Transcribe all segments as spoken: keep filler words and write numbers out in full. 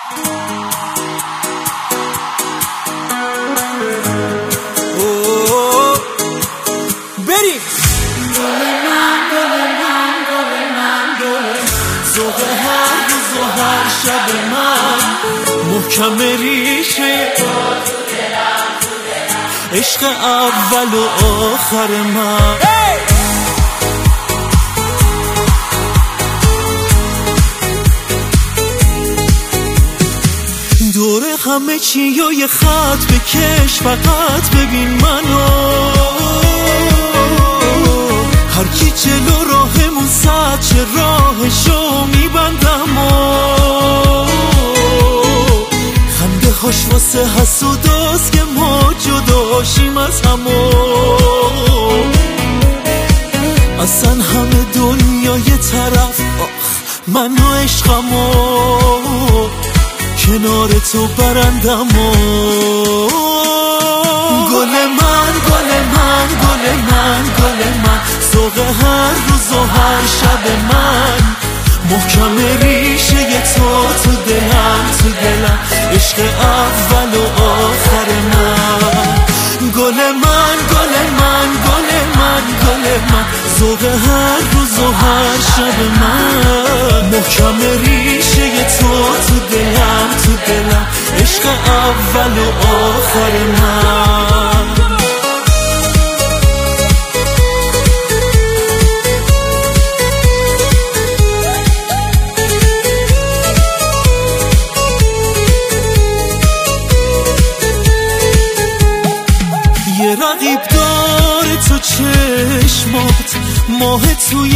بریم. گل من گل من گل من گل ذوق هر روز و هر شب من محکم ریشه عشق اول و آخر من. دور همه چی یه خط بکش فقط ببین منو، هر کی جلو راهمون صد چه راهشو میبندم و خنده هاش واسه حسوداست که ما جداشیم از همو. اصلا همه دنیا یه طرف آخ من و عشقمو کنار تو برندم و گل من گل من گل من گل من ذوق هر روز و هر شب من محکم ریشه تو تو دلم تو دلم عشق اول و آخر من. گل من گل من گل من گل من ذوق هر روز و هر شب من محکم ریشه تو تو دلم تو دلم عشق اول و آخر من. یه رقیب داره تو چشمات ماه توی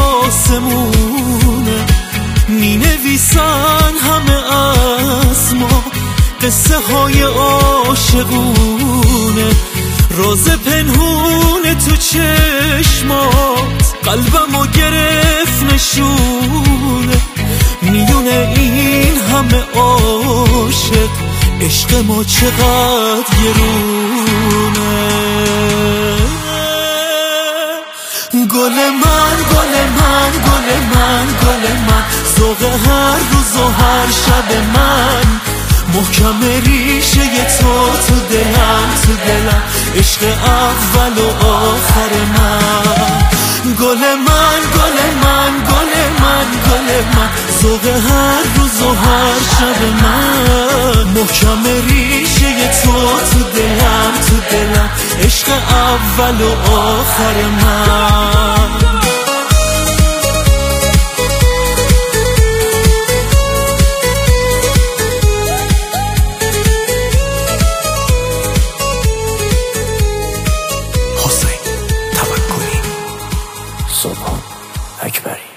آسمونه می نویسن همه از ما قصه های عاشقونه. راز پنهون تو چشمات قلبمو گرفت نشونه میونه این همه عاشق عشق ما چقدر گرونه. گل من گل من گل من گل من ذوق هر روز و هر شب من محکم ریشه تو تو دلم تو دلم عشق اول و آخر من. گل من گل من گل من گل من ذوق هر روز و هر شب من محکم ریشه تو تو دلم تو دلم عشق اول و آخر من. حسین توکلی، سبحان اکبری.